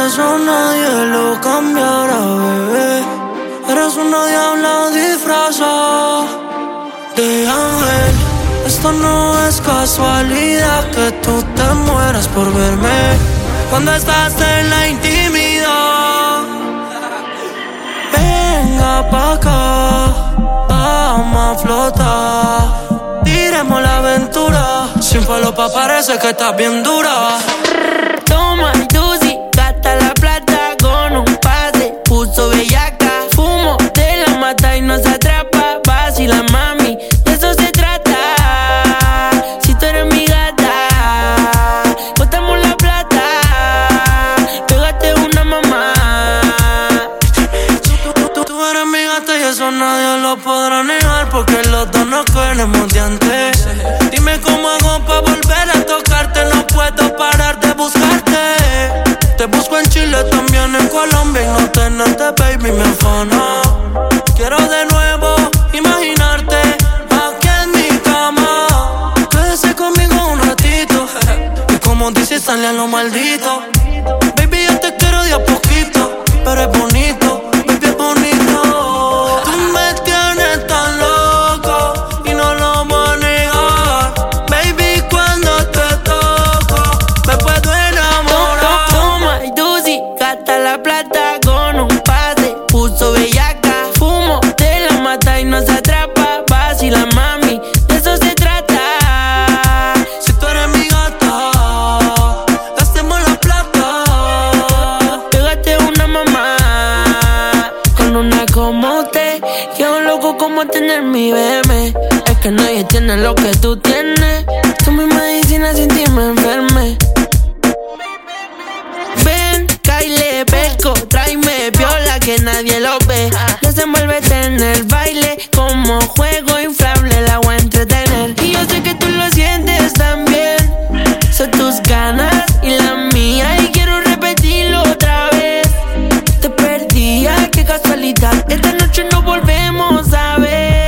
eso nadie lo cambiará, bebé. Eres una diabla disfrazada de ángel. Esto no es casualidad que tú te mueras por verme cuando estás en la intimidad. Venga pa' acá, vamos a flotar. Tiremos la aventura. Sin falopa parece que estás bien dura. Toma y tú sí, gasta la plata con un pase. Puso bellaca, fumo de la mata y no se atrapa. Vacila mami, de eso se trata. Si tú eres mi gata, botamos la plata. Pégate una mamá. Tú eres mi gata y eso nadie lo podrá negar, porque los dos nos queremos de antes. Dime cómo hago pa' volver a tocarte. No puedo parar de buscarte. Te busco en Chile, también en Colombia. Y no tenerte, baby, me afana. Quiero de nuevo imaginarte aquí en mi cama. Quédese conmigo un ratito. Y como dices, sale a lo maldito. Baby, yo te quiero de a poquito, pero es bonito, baby, es bonito. Tú me tienes tan loco y no lo voy a negar. Baby, cuando te toco me puedo enamorar. Toma y tú sí, gasta la plata con un pase. Puso bellaca, fumo de la mata y no se atrapa. Vacila mami, de eso se trata. Si tú eres mi gata, gastemos la plata. Pégate una mamá. Con una como usted, quedo loco como tener mi bebé. Es que nadie tiene lo que tú tienes. Tú mi medicina, sin ti me enfermé. Ven, Kyle, pesco, tráeme piola que nadie lo ve. Desenvuélvete en el baile como juego inflable, la voy a entretener. Y yo sé que tú lo sientes también. Son tus ganas y la mía y quiero repetirlo otra vez. Te perdía, qué casualidad. Esta noche nos volvemos a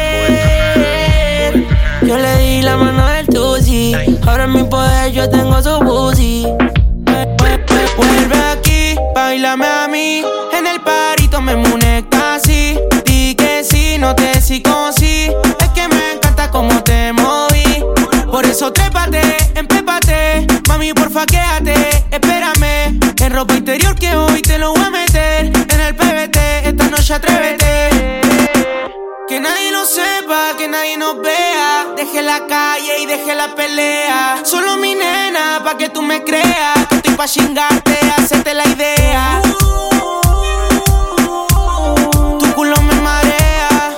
ver. Yo le di la mano del tusi. Ahora en mi poder yo tengo su pussy. Vuelve aquí, bailame a mí. En el parito me muñeca así. Di que sí, no te psicosí. Es que me encanta cómo te moví. Por eso trépate, empépate. Mami, porfa, quédate, espérame. En ropa interior que hoy te lo voy a meter. En el PBT, esta noche atrévete. Que nadie lo sepa, que nadie nos vea. Deje la calle y deje la pelea. Solo mi nena, pa' que tú me creas. Que estoy pa' chingarte, hacerte la idea. Tu culo me marea.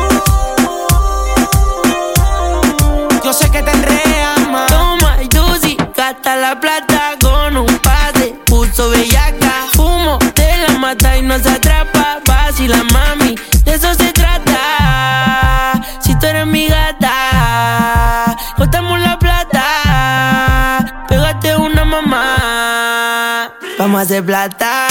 Yo sé que te enreas, ma. Toma y tú sí, gasta la plata con un pase. Puso bellaca, fumo de la mata y no se atrapa. Vacila mami, de eso se trata. Si tú eres mi gata, botamos la plata. Pégate una mamá, vamos a hacer plata.